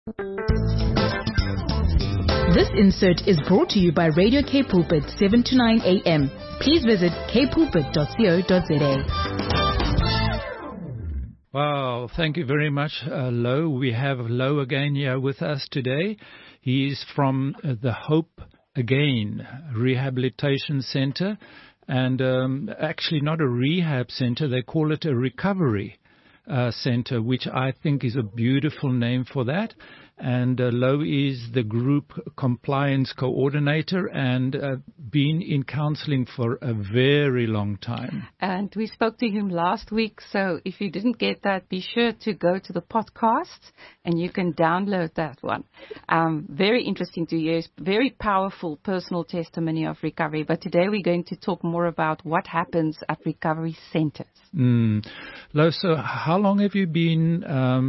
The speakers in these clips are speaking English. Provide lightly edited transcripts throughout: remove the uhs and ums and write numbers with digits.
This insert is brought to you by Radio K Pulpit 7 to 9 a.m. Please visit kpulpit.co.za. Wow, thank you very much, Lo. We have Lo again here with us today. He is from the Hope Again Rehabilitation Center, and actually not a rehab center, they call it a recovery center, which I think is a beautiful name for that. And Lo is the group compliance coordinator and been in counseling for a very long time. And we spoke to him last week, so if you didn't get that, be sure to go to the podcast and you can download that one. Very interesting to hear. Very powerful personal testimony of recovery. But today we're going to talk more about what happens at recovery centers. Lo, so how long have you been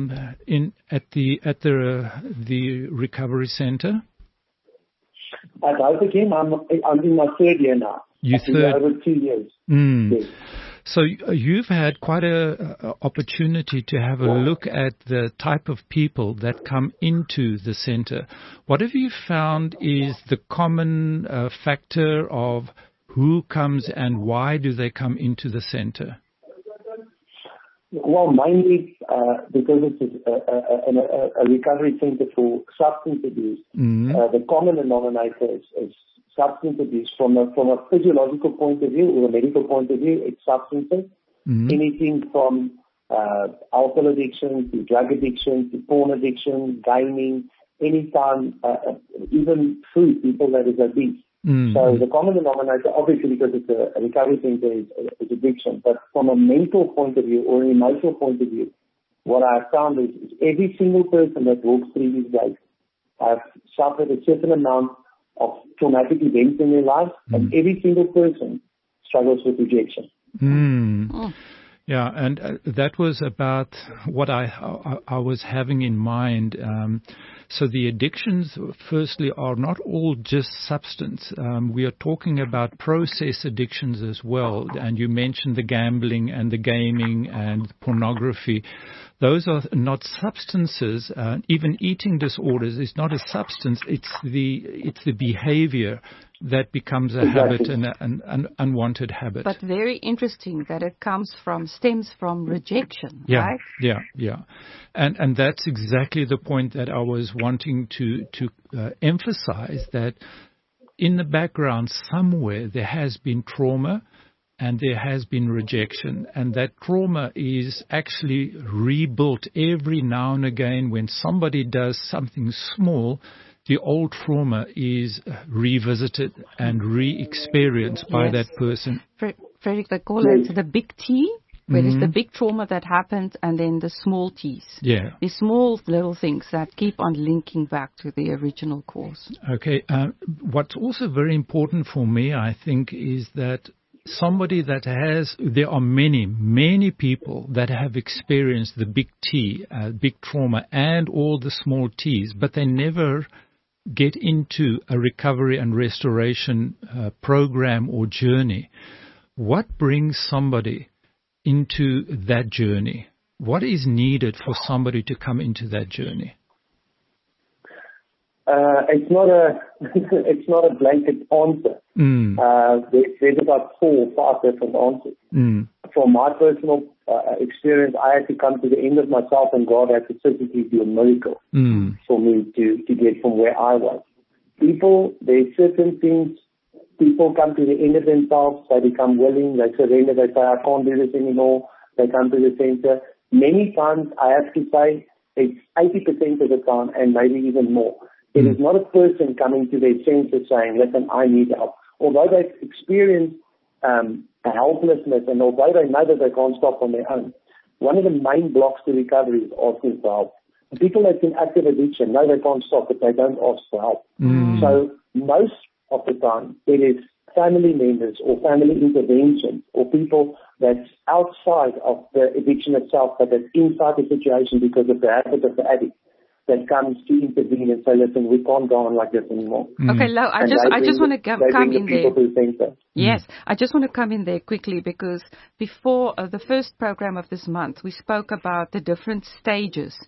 at the recovery center? At Hope Again, I'm in my third year now. Over 2 years. Yes. So you've had quite a opportunity to have a look at the type of people that come into the center. What have you found is the common factor of who comes and why do they come into the center? Well, mainly because it's a recovery center for substance abuse. The common denominator is substance abuse. From a physiological point of view or a medical point of view, it's substances. Anything from alcohol addiction to drug addiction to porn addiction, gaming, anytime, even food, people that is obese. So the common denominator, obviously because it's a recovery center, is addiction. But from a mental point of view or an emotional point of view, what I have found is every single person that walks through these gates have suffered a certain amount of traumatic events in their life, and every single person struggles with rejection. Yeah, and that was about what I was having in mind. So the addictions, firstly, are not all just substance. We are talking about process addictions as well. And you mentioned the gambling and the gaming and pornography. Those are not substances. Even eating disorders is not a substance. It's the behavior that becomes a habit and an unwanted habit. But very interesting that it stems from rejection, right? Yeah. And that's exactly the point that I was wanting to emphasize, that in the background somewhere there has been trauma and there has been rejection. And that trauma is actually rebuilt every now and again when somebody does something small. The old trauma is revisited and re-experienced by that person. Frederick, they call it the big T, where there's the big trauma that happened, and then the small T's. Yeah. The small little things that keep on linking back to the original cause. Okay. What's also very important for me, I think, is that there are many people that have experienced the big T, big trauma, and all the small T's, but they never get into a recovery and restoration program or journey. What brings somebody into that journey? What is needed for somebody to come into that journey? It's not a blanket answer. There's about 4 or 5 different answers. From my personal experience, I had to come to the end of myself, and God had to physically do a miracle for me to get from where I was. There's certain things, people come to the end of themselves, they become willing, they surrender, they say, I can't do this anymore, they come to the center. Many times, I have to say, it's 80% of the time, and maybe even more. It is not a person coming to their senses saying, listen, I need help. Although they've experienced a helplessness, and although they know that they can't stop on their own, one of the main blocks to recovery is asking for help. People that's in active addiction know they can't stop, but they don't ask for help. So most of the time, it is family members or family intervention or people that's outside of the addiction itself, but that's inside the situation because of the habit of the addict, that comes to intervene and say, listen, we can't go on like this anymore. Okay, Lo, I just want to come in there. Yes, I just want to come in there quickly because before the first program of this month, we spoke about the different stages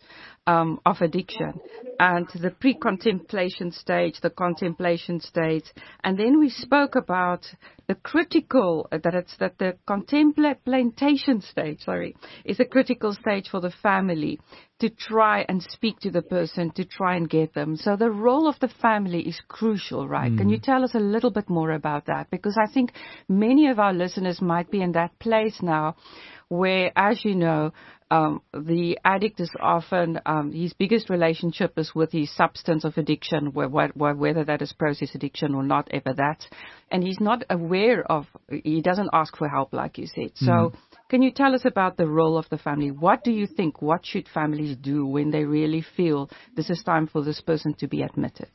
of addiction, and the pre-contemplation stage, the contemplation stage, and then we spoke about the critical, that the contemplation stage, is a critical stage for the family to try and speak to the person, to try and get them. So the role of the family is crucial, right? Can you tell us a little bit more about that? Because I think many of our listeners might be in that place now where, as you know, the addict is often, his biggest relationship is with his substance of addiction, whether that is process addiction or not, ever that. And he's not aware of, he doesn't ask for help, like you said. So can you tell us about the role of the family? What do you think, what should families do when they really feel this is time for this person to be admitted?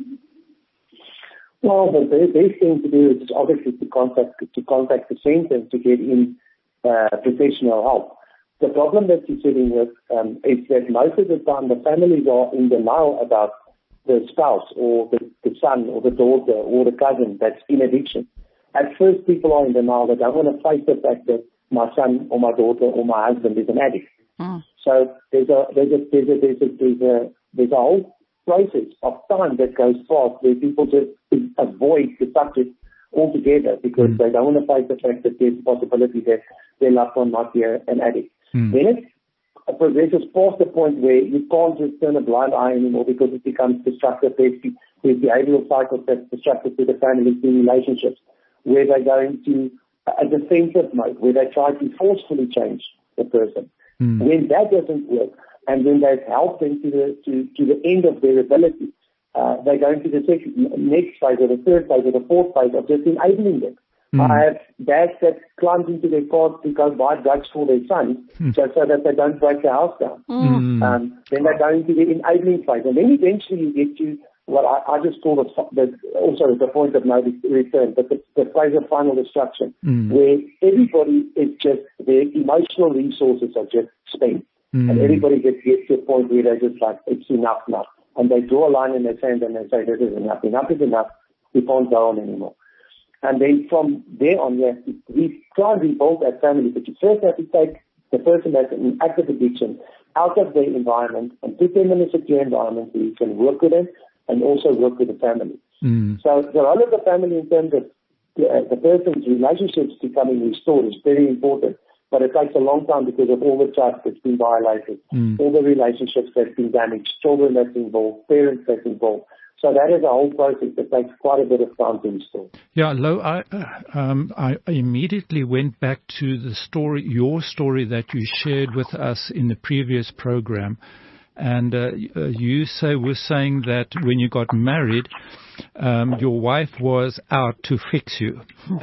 Well, the best thing to do is obviously to contact the centre to get in professional help. The problem that you're sitting with is that most of the time the families are in denial about the spouse or the son or the daughter or the cousin that's in addiction. At first, people are in denial. They don't want to face the fact that my son or my daughter or my husband is an addict. So there's a whole process of time that goes past where people just avoid the subject altogether because they don't want to face the fact that there's a possibility that their loved one might be an addict. Then it progresses past the point where you can't just turn a blind eye anymore because it becomes destructive. There's behavioral cycles that's destructive to the family, to relationships, where they go into a defensive mode, where they try to forcefully change the person. When that doesn't work, and when they've helped them to the end of their ability, they go into the next phase or the third phase or the fourth phase of just enabling them. I have dads that climbed into their cars to go buy drugs for their sons just so that they don't break the house down. Then they go into the enabling phase. And then eventually you get to what I just call also the point of no return, but the phase of final destruction, where everybody is just, their emotional resources are just spent. And everybody gets to a point where they're just like, it's enough now. And they draw a line in their sand and they say, this is enough. Enough is enough. We can't go on anymore. And then from there on, you have to try and rebuild that family. But you first have to take the person that's in active addiction out of their environment and put them in a secure environment where you can work with them and also work with the family. So the role of the family in terms of the person's relationships becoming restored is very important. But it takes a long time because of all the trust that's been violated, all the relationships that's been damaged, children that's involved, parents that's involved. So that is a whole process that takes quite a bit of time to restore. Yeah, Lo, I immediately went back to the story, your story that you shared with us in the previous program. And you were saying that when you got married, your wife was out to fix you.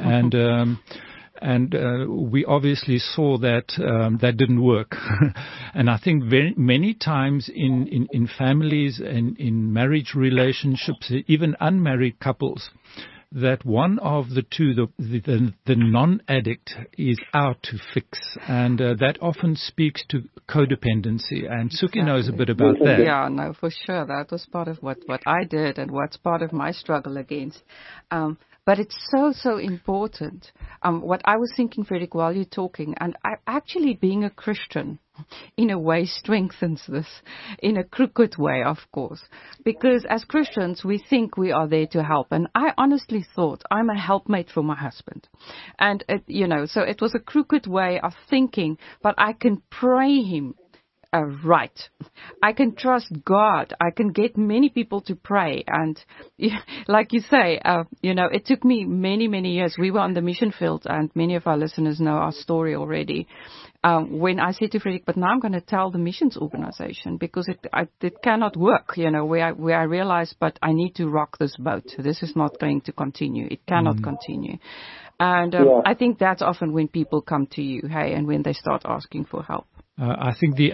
And we obviously saw that that didn't work. And I think many times in families and in marriage relationships, even unmarried couples, that one of the two, the non-addict, is out to fix. And that often speaks to codependency. And Suki knows a bit about that. Yeah, no, for sure. That was part of what I did and what's part of my struggle against. But it's so important. What I was thinking, Frederick, while you're talking, and actually being a Christian in a way strengthens this, in a crooked way, of course. Because as Christians, we think we are there to help. And I honestly thought I'm a helpmate for my husband. And, so it was a crooked way of thinking, but I can pray him right. I can trust God. I can get many people to pray. And like you say, it took me many, many years. We were on the mission field, and many of our listeners know our story already. When I said to Frederick, but now I'm going to tell the missions organization because it cannot work, where I realized, but I need to rock this boat. This is not going to continue. It cannot continue. And I think that's often when people come to you, and when they start asking for help. I think the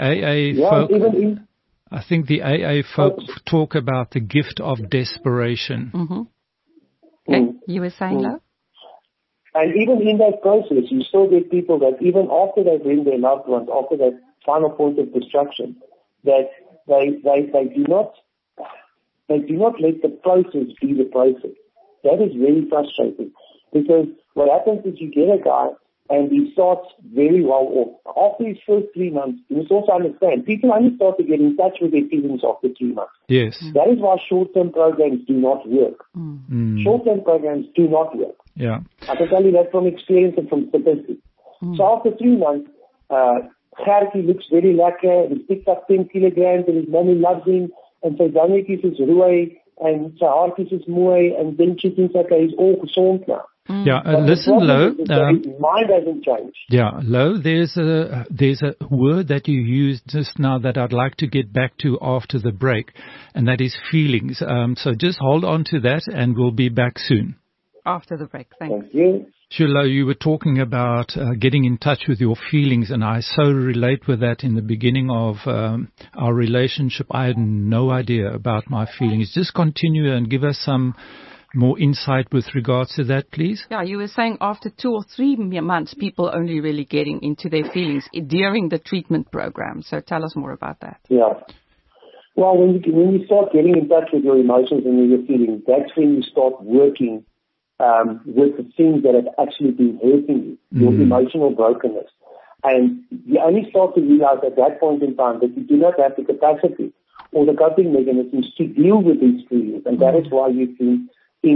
AA folk talk about the gift of desperation. Okay. You were saying, Lo? And even in that process, you still get people that even after they bring their loved ones, after that final point of destruction, that they do not let the process be the process. That is really frustrating because what happens is you get a guy and he starts very well off. After his first 3 months, you must also understand, people only start to get in touch with their feelings after 3 months. Yes. That is why short-term programs do not work. Short-term programs do not work. Yeah. I can tell you that from experience and from statistics. So after 3 months, Gertie looks very lekker, he's picked up 10 kilograms and his mommy loves him, and sy dangetjies is rooi, and sy haartjies is mooi, and then she thinks, okay, he's all gezond now. Yeah, listen, Lo. Mind hasn't changed. Yeah, Lo, there's a word that you used just now that I'd like to get back to after the break, and that is feelings. So just hold on to that, and we'll be back soon. After the break, thanks. Thank you. Sure, Lo, you were talking about getting in touch with your feelings, and I so relate with that. In the beginning of our relationship, I had no idea about my feelings. Just continue and give us some more insight with regards to that, please. Yeah, you were saying after 2 or 3 months, people only really getting into their feelings during the treatment program. So tell us more about that. Yeah. Well, when you start getting in touch with your emotions and your feelings, that's when you start working with the things that have actually been hurting you, your emotional brokenness. And you only start to realize at that point in time that you do not have the capacity or the coping mechanisms to deal with these feelings. And that is why you've been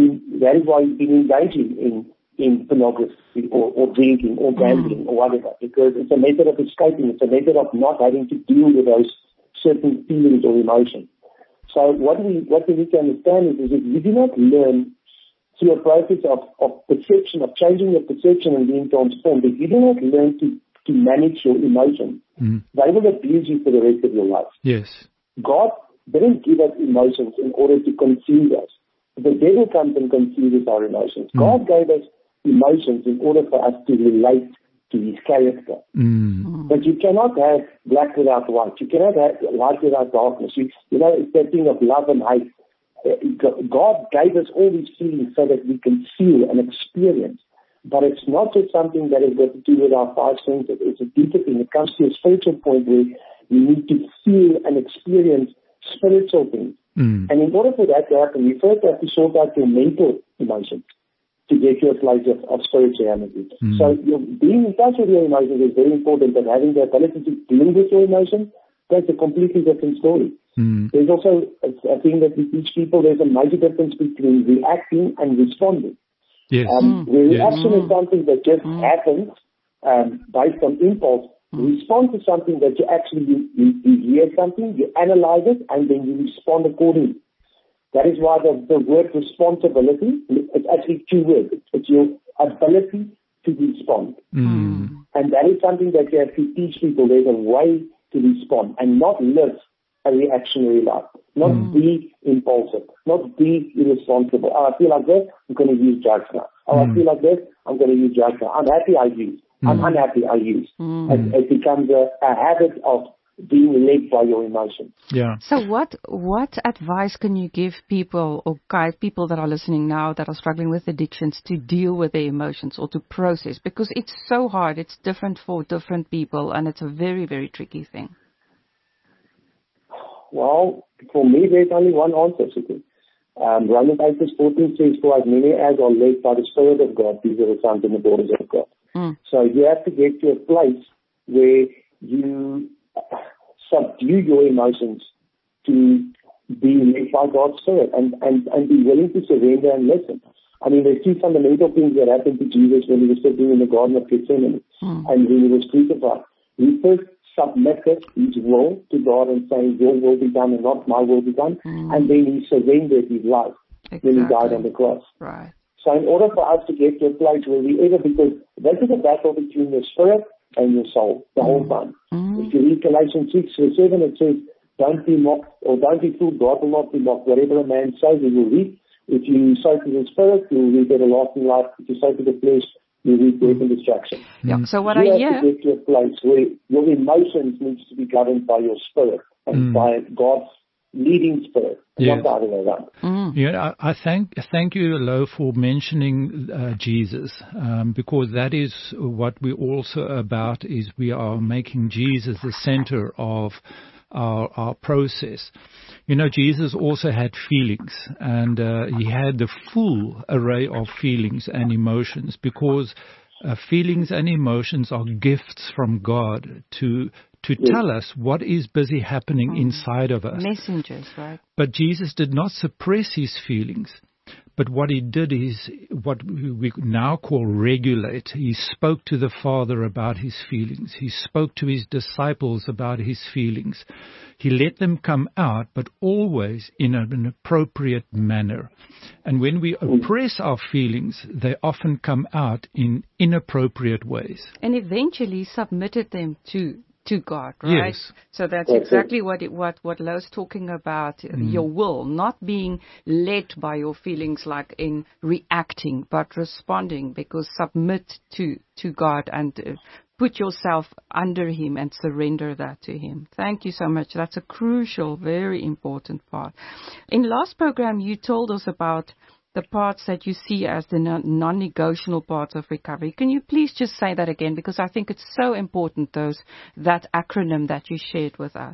engaging in pornography or drinking or gambling or whatever, because it's a method of escaping. It's a method of not having to deal with those certain feelings or emotions. So what we need to understand is if you do not learn through a process of perception, of changing your perception and being transformed, if you do not learn to manage your emotions, they will abuse you for the rest of your life. Yes. God didn't give us emotions in order to confuse us. The devil comes and confuses our emotions. God gave us emotions in order for us to relate to his character. But you cannot have black without white. You cannot have light without darkness. You know, it's that thing of love and hate. God gave us all these feelings so that we can feel and experience. But it's not just something that has got to do with our 5 senses. It's a deeper thing. It comes to a spiritual point where you need to feel and experience spiritual things. And in order for that to happen, you first have to sort out your mental emotions to get to a place of spirituality. So being in touch with your emotions is very important, but having the ability to deal with your emotions, that's a completely different story. There's also a thing that we teach people, there's a major difference between reacting and responding. Yes. Where reaction is something that just happens based on impulse. Respond to something that you actually, you hear something, you analyze it, and then you respond accordingly. That is why the word responsibility, it's actually 2 words. It's your ability to respond. And that is something that you have to teach people. There's a way to respond and not live a reactionary life, not be impulsive, not be irresponsible. Oh, I feel like this, I'm going to use drugs now. Oh, I feel like this, I'm going to use drugs now. I'm happy, I use. I'm unhappy, I use. And it becomes a habit of being led by your emotions. Yeah. So what advice can you give people or guide people that are listening now that are struggling with addictions to deal with their emotions or to process? Because it's so hard. It's different for different people, and it's a very, very tricky thing. Well, for me, there's only one answer, Suki. Romans 8:14 says, for as many as are led by the Spirit of God, these are the sons and the daughters of God. So you have to get to a place where you subdue your emotions to be led by God's Spirit and be willing to surrender and listen. I mean, there's 2 fundamental things that happened to Jesus when he was sitting in the Garden of Gethsemane and when he was crucified. He first submitted his will to God and saying, your will be done and not my will be done. And then he surrendered his life when he died on the cross. Right. So in order for us to get to a place where because this is a battle between your spirit and your soul the whole time. If you read Galatians 6:7, it says, don't be mocked or don't be fooled, God will not be mocked. Whatever a man sows, he will reap. If you sow to the spirit, you will reap everlasting life. If you sow to the flesh, you reap death and destruction. Yeah. So what you I have to get to a place where your emotions needs to be governed by your spirit and by God's leading spirit, not the other way around. Yeah, I thank you, Lo, for mentioning Jesus, because that is what we're also about, is we are making Jesus the center of our process. You know, Jesus also had feelings, and he had the full array of feelings and emotions, because Feelings and emotions are gifts from God to tell us what is busy happening inside of us. Messengers, right? But Jesus did not suppress his feelings. But what he did is what we now call regulate. He spoke to the Father about his feelings. He spoke to his disciples about his feelings. He let them come out, but always in an appropriate manner. And when we oppress our feelings, they often come out in inappropriate ways. And eventually submitted them to God, right? Yes. So that's exactly what Lou's talking about, your will, not being led by your feelings like in reacting, but responding, because submit to God and put yourself under him and surrender that to him. Thank you so much. That's a crucial, very important part. In last program, you told us about the parts that you see as the non-negotiable parts of recovery. Can you please just say that again? Because I think it's so important, that acronym that you shared with us.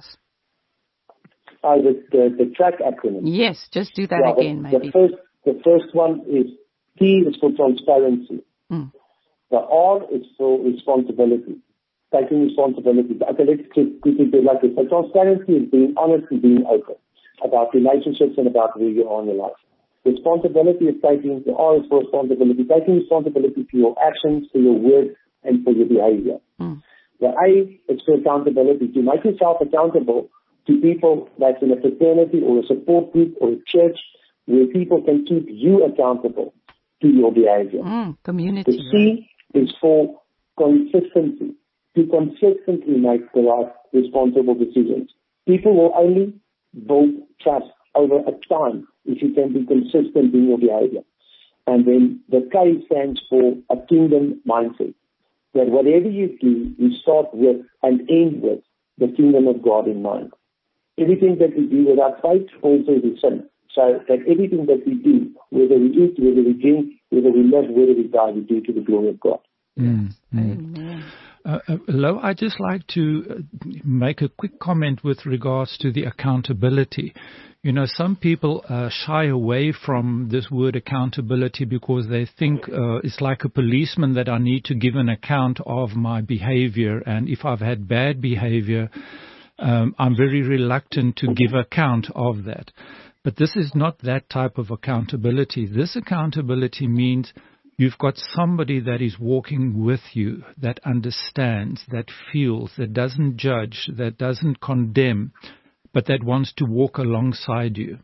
The TRACK acronym. Yes, just do that again, maybe. The first one is T is for transparency. The R is for responsibility, taking responsibility. Okay, let's just quickly do it like this. So transparency is being honest and being open about relationships and about where you are in your life. Responsibility is taking for responsibility for your actions, for your words, and for your behavior. The A is for accountability, to make yourself accountable to people that's in a fraternity or a support group or a church where people can keep you accountable to your behavior. Community. The C is for consistency, to consistently make the right responsible decisions. People will only build trust over a time if you can be consistent in your behavior. And then the K stands for a kingdom mindset, that whatever you do, you start with and end with the kingdom of God in mind. Everything that we do without faith also is sin. So that everything that we do, whether we eat, whether we drink, whether we live, whether we die, we do to the glory of God. Amen. Lou, I'd just like to make a quick comment with regards to the accountability. You know, some people shy away from this word accountability because they think it's like a policeman, that I need to give an account of my behavior. And if I've had bad behavior, I'm very reluctant to give account of that. But this is not that type of accountability. This accountability means you've got somebody that is walking with you, that understands, that feels, that doesn't judge, that doesn't condemn, but that wants to walk alongside you.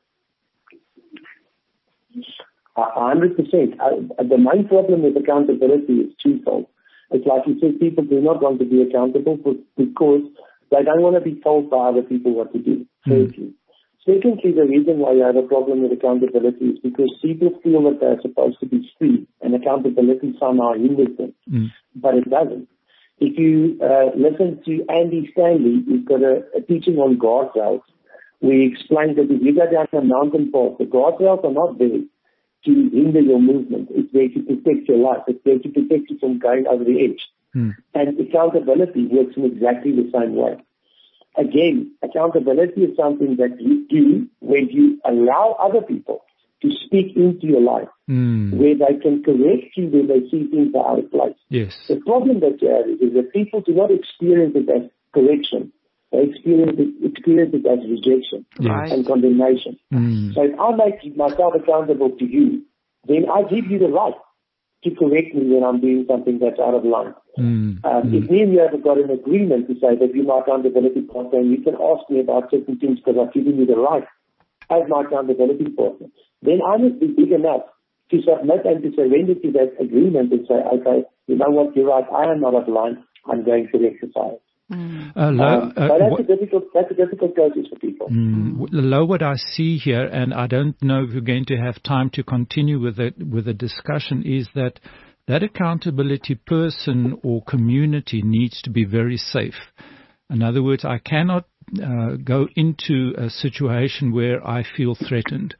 100%. The main problem with accountability is twofold. It's like you said, people do not want to be accountable because they don't want to be told by other people what to do. Firstly. Secondly, the reason why you have a problem with accountability is because people feel that they're supposed to be free and accountability somehow hinders them. But it doesn't. If you listen to Andy Stanley, he's got a teaching on guardrails where he explains that if you go down a mountain path, the guardrails are not there to hinder your movement. It's there to protect your life. It's there to protect you from going over the edge. And accountability works in exactly the same way. Again, accountability is something that you do when you allow other people to speak into your life, where they can correct you when they see things are out of place. Yes. The problem that you have is that people do not experience it as correction. They experience it as rejection and condemnation. So if I make myself accountable to you, then I give you the right to correct me when I'm doing something that's out of line. If me and you have got an agreement to say that you're my accountability partner and you can ask me about certain things because I've given you the right as my accountability partner, then I must be big enough to submit and to surrender to that agreement and say, okay, you know what, you're right, I am not out of line, I'm going to exercise. But that's a difficult process for people. Lo, what I see here, and I don't know if we're going to have time to continue with the discussion, is that accountability person or community needs to be very safe. In other words, I cannot go into a situation where I feel threatened.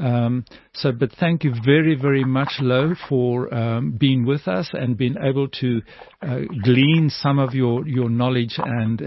But thank you very, very much, Lo, for being with us and being able to glean some of your knowledge and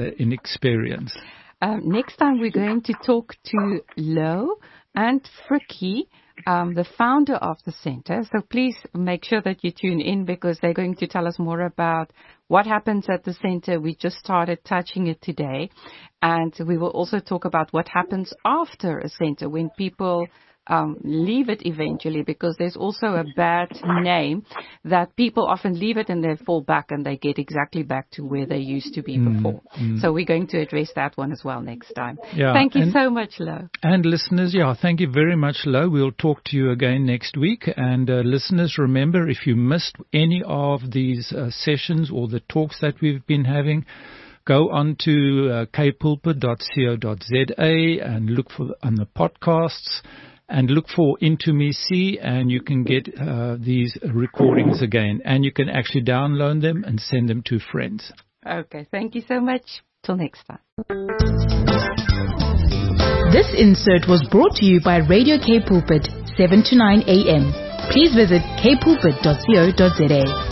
experience. Next time we're going to talk to Lo and Frikkie the founder of the center. So please make sure that you tune in because they're going to tell us more about what happens at the center. We just started touching it today. And we will also talk about what happens after a center when people leave it eventually, because there's also a bad name that people often leave it and they fall back and they get exactly back to where they used to be before. So we're going to address that one as well next time. Yeah, thank you so much, Lo. And listeners, thank you very much, Lo. We'll talk to you again next week. And listeners, remember, if you missed any of these sessions or the talks that we've been having, go on to kpulpit.co.za and look on the podcasts. And look for Into Me See, and you can get these recordings again. And you can actually download them and send them to friends. Okay, thank you so much. Till next time. This insert was brought to you by Radio K Pulpit, 7 to 9 a.m. Please visit kpulpit.co.za.